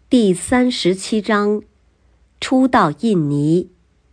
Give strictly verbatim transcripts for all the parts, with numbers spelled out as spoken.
第三十七章，初到印尼。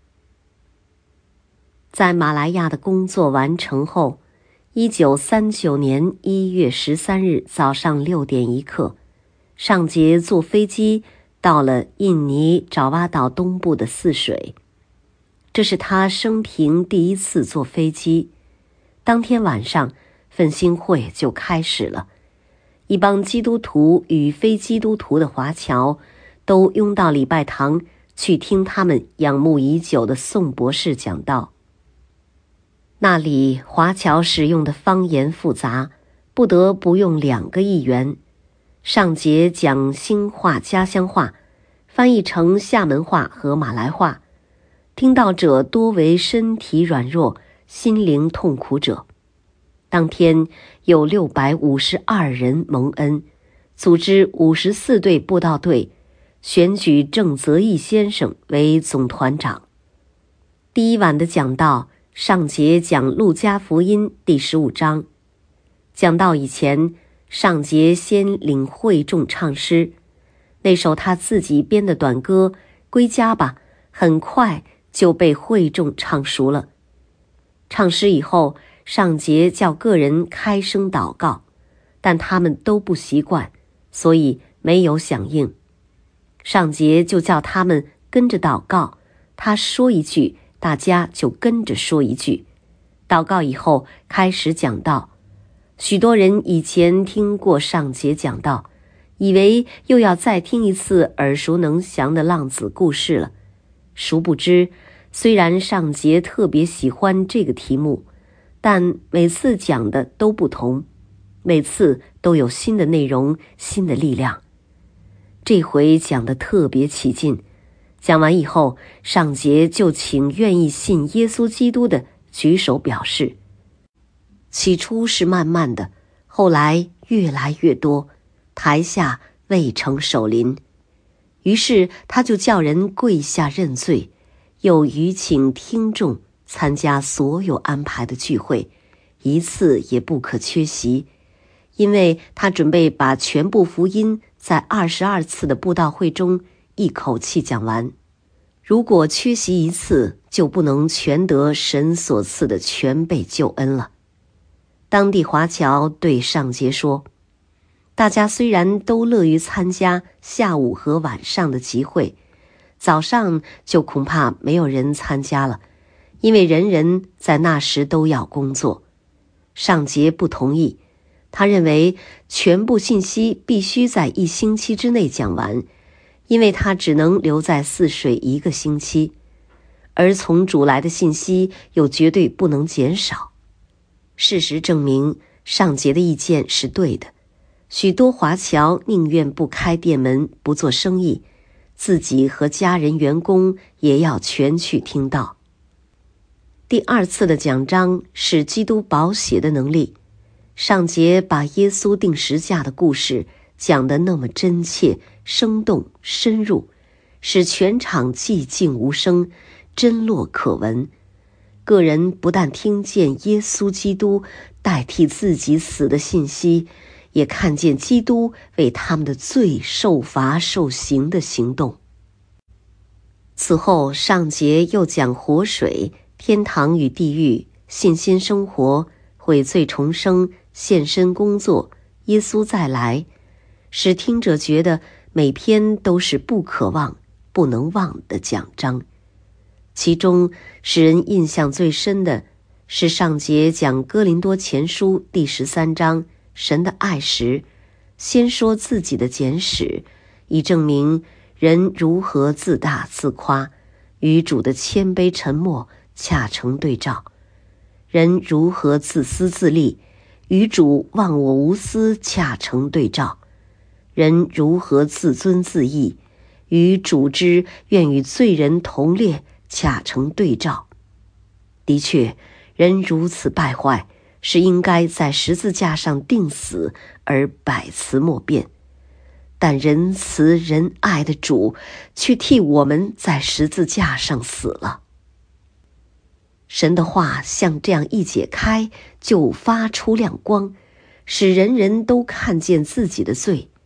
在马来亚的工作完成后，一九三九年一月十三日早上六点一刻，尚杰坐飞机到了印尼爪哇岛东部的泗水。这是他生平第一次坐飞机。当天晚上，奋兴会就开始了。一帮基督徒与非基督徒的华侨都拥到礼拜堂去听他们仰慕已久的宋博士讲道。那里华侨使用的方言复杂，不得不用两个译员。上节讲新话家乡话，翻译成厦门话和马来话，听到者多为身体软弱、心灵痛苦者。当天有六百五十二人蒙恩，组织五十四队布道队，选举郑泽义先生为总团长。第一晚的讲道，上节讲路加福音第十五章。讲道以前，上节先领会众唱诗，那首他自己编的短歌《归家吧》很快就被会众唱熟了。唱诗以后，上节叫个人开声祷告，但他们都不习惯，所以没有响应。上节就叫他们跟着祷告，他说一句，大家就跟着说一句。祷告以后开始讲道。许多人以前听过上节讲道，以为又要再听一次耳熟能详的浪子故事了。殊不知，虽然上节特别喜欢这个题目，但每次讲的都不同，每次都有新的内容、新的力量。这回讲得特别起劲，讲完以后，上节就请愿意信耶稣基督的举手表示。起初是慢慢的，后来越来越多，台下未成守临。于是他就叫人跪下认罪，又余请听众参加所有安排的聚会，一次也不可缺席，因为他准备把全部福音在二十二次的布道会中一口气讲完。如果缺席一次，就不能全得神所赐的全备救恩了。当地华侨对上节说，大家虽然都乐于参加下午和晚上的集会，早上就恐怕没有人参加了，因为人人在那时都要工作。上节不同意，他认为全部信息必须在一星期之内讲完，因为他只能留在泗水一个星期，而从主来的信息又绝对不能减少。事实证明，上节的意见是对的。许多华侨宁愿不开店门，不做生意，自己和家人员工也要全去听道。第二次的讲章是基督宝血的能力。上节把耶稣钉十架的故事讲得那么真切、生动、深入，使全场寂静无声，真落可闻。个人不但听见耶稣基督代替自己死的信息，也看见基督为他们的罪受罚受刑的行动。此后，上节又讲活水、天堂与地狱、信心生活、悔罪重生、献身工作、耶稣再来，使听者觉得每篇都是不可忘、不能忘的讲章。其中使人印象最深的是上节讲哥林多前书第十三章神的爱时，先说自己的简史，以证明人如何自大自夸，与主的谦卑沉默恰成对照；人如何自私自利，与主忘我无私恰成对照；人如何自尊自义，与主之愿与罪人同列恰成对照。的确，人如此败坏，是应该在十字架上钉死而百词莫辩，但仁慈仁爱的主却替我们在十字架上死了。神的话像这样一解开，就发出亮光，使人人都看见自己的罪。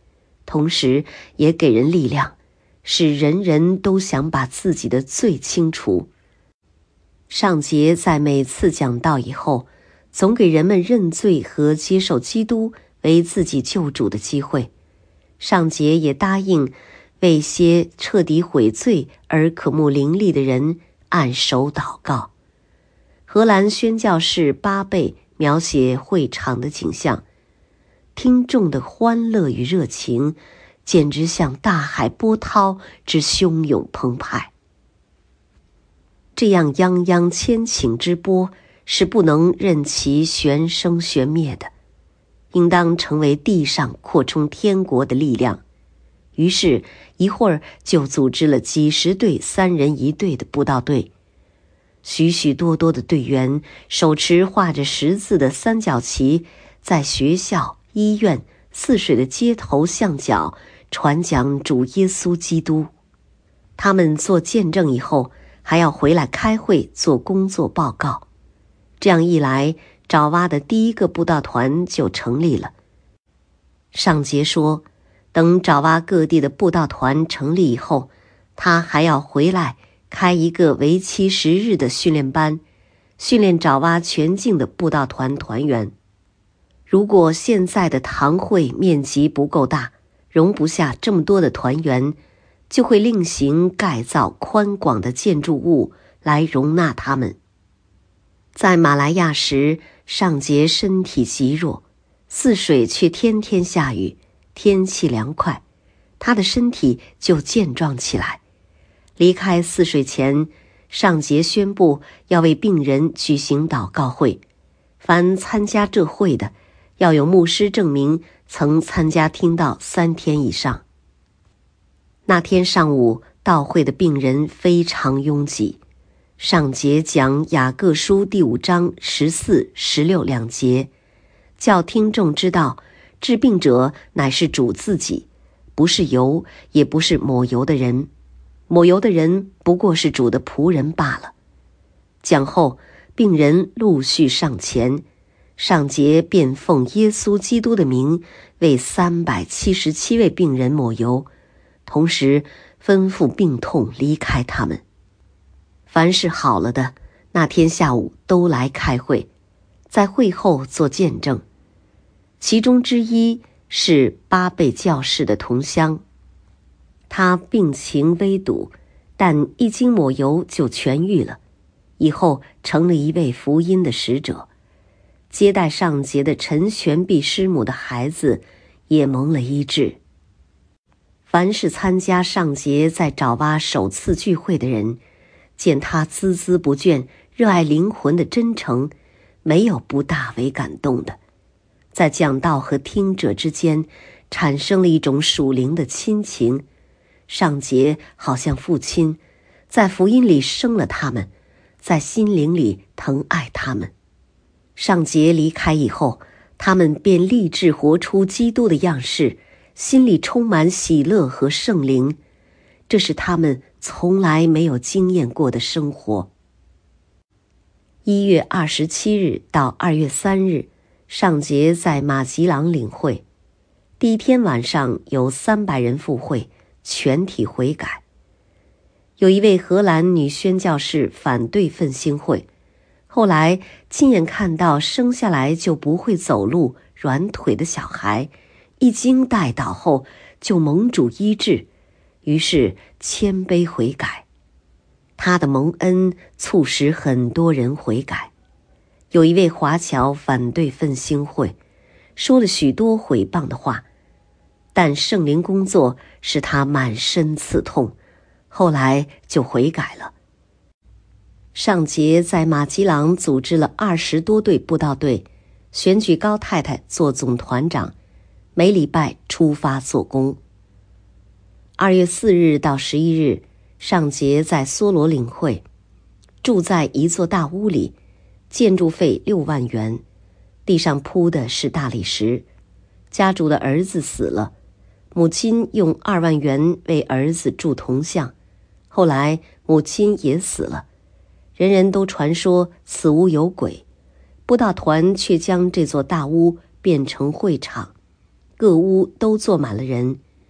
同时也给人力量，使人人都想把自己的罪清除。上节在每次讲道以后，总给人们认罪和接受基督为自己救主的机会。上节也答应为些彻底悔罪而渴慕灵力的人按手祷告。荷兰宣教士巴贝描写会场的景象，听众的欢乐与热情简直像大海波涛之汹涌澎湃。这样泱泱千顷之波是不能任其旋生旋灭的，应当成为地上扩充天国的力量。于是一会儿就组织了几十队三人一队的布道队，许许多多的队员手持画着十字的三角旗，在学校、医院、泗水的街头巷角传讲主耶稣基督。他们做见证以后，还要回来开会做工作报告。这样一来，爪哇的第一个布道团就成立了。上节说，等爪哇各地的布道团成立以后，他还要回来开一个为期十日的训练班，训练爪哇全境的布道团团员。如果现在的堂会面积不够大，容不下这么多的团员，就会另行盖造宽广的建筑物来容纳他们。在马来亚时，上节身体极弱，泗水却天天下雨，天气凉快，他的身体就健壮起来。离开泗水前，上节宣布要为病人举行祷告会，凡参加这会的，要有牧师证明曾参加听道三天以上。那天上午，到会的病人非常拥挤。上节讲雅各书第五章十四、十六两节，叫听众知道，治病者乃是主自己，不是油，也不是抹油的人，抹油的人不过是主的仆人罢了。讲后，病人陆续上前，上节便奉耶稣基督的名为三百七十七位病人抹油，同时吩咐病痛离开他们。凡是好了的，那天下午都来开会，在会后做见证。其中之一是巴贝教士的同乡，他病情危笃，但一经抹油就痊愈了，以后成了一位福音的使者。接待上节的陈玄弼师母的孩子也蒙了医治。凡是参加上节在爪哇首次聚会的人，见他孜孜不倦、热爱灵魂的真诚，没有不大为感动的。在讲道和听者之间产生了一种属灵的亲情，上节好像父亲，在福音里生了他们，在心灵里疼爱他们。上节离开以后，他们便立志活出基督的样式，心里充满喜乐和圣灵，这是他们从来没有经验过的生活。一月二十七日到二月三日，上节在马吉朗领会。第一天晚上有三百人赴会，全体悔改。有一位荷兰女宣教士反对奋兴会，后来亲眼看到生下来就不会走路、软腿的小孩，一经带倒后就蒙主医治，于是谦卑悔改。他的蒙恩促使很多人悔改。有一位华侨反对奋兴会，说了许多毁谤的话，但圣灵工作使他满身刺痛，后来就悔改了。上节在马吉朗组织了二十多队布道队，选举高太太做总团长，每礼拜出发做工。二月四日到十一日，上节在梭罗领会，住在一座大屋里，建筑费六万元，地上铺的是大理石。家主的儿子死了，母亲用二万元为儿子铸铜像，后来母亲也死了，人人都传说此屋有鬼，布道团却将这座大屋变成会场，各屋都坐满了人，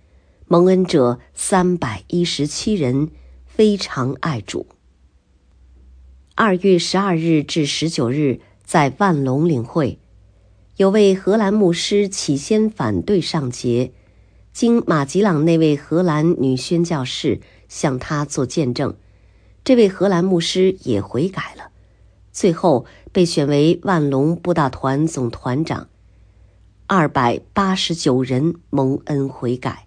蒙恩者三百一十七人，非常爱主。二月十二日至十九日，在万隆领会，有位荷兰牧师起先反对上节，经马吉朗那位荷兰女宣教士向他做见证，这位荷兰牧师也悔改了，最后被选为万隆布道团总团长。二百八十九人蒙恩悔改。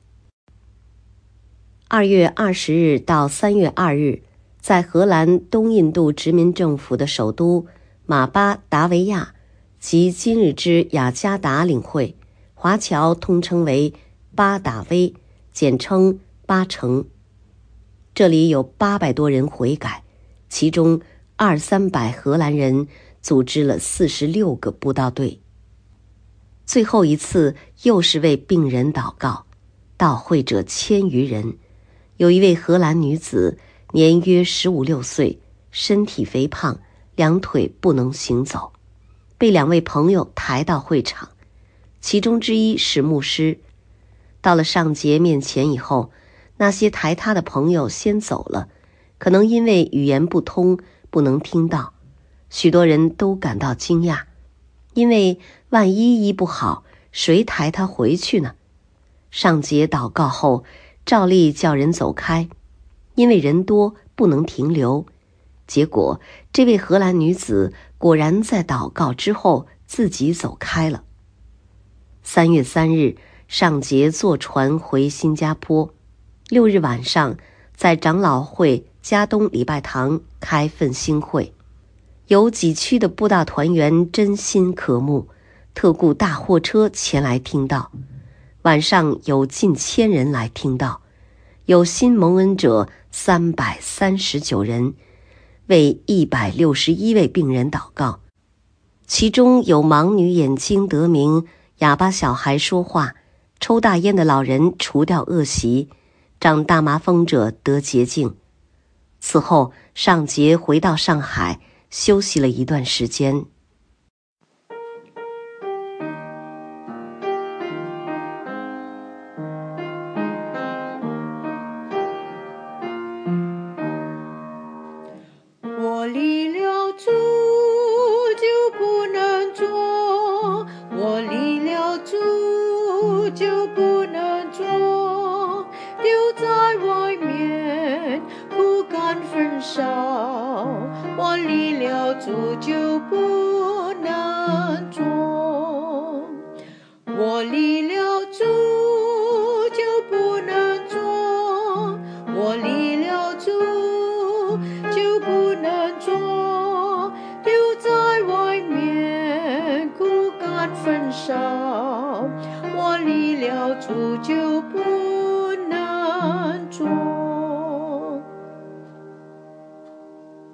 二月二十日到三月二日，在荷兰东印度殖民政府的首都马巴达维亚及今日之雅加达领会，华侨通称为巴达威，简称巴城。这里有八百多人悔改，其中二三百荷兰人组织了四十六个布道队。最后一次又是为病人祷告，到会者千余人。有一位荷兰女子，年约十五六岁，身体肥胖，两腿不能行走，被两位朋友抬到会场，其中之一是牧师。到了上节面前以后，那些抬他的朋友先走了，可能因为语言不通，不能听到。许多人都感到惊讶，因为万一医不好，谁抬他回去呢？上节祷告后，照例叫人走开，因为人多不能停留。结果这位荷兰女子果然在祷告之后自己走开了。三月三日，上节坐船回新加坡。六日晚上，在长老会加东礼拜堂开奋兴会，有几区的布道团员真心渴慕，特雇大货车前来听道。晚上有近千人来听道，有新蒙恩者三百三十九人，为一百六十一位病人祷告，其中有盲女眼睛得明，哑巴小孩说话，抽大烟的老人除掉恶习，长大麻风者得洁净。此后上节回到上海，休息了一段时间。 我离了主就不能做，我离了主就不能做，丢在外面枯干焚烧，我离了主就不能做，我离了主就不能做，我离了主就不能做，丢在外面枯干焚烧，我离了主就不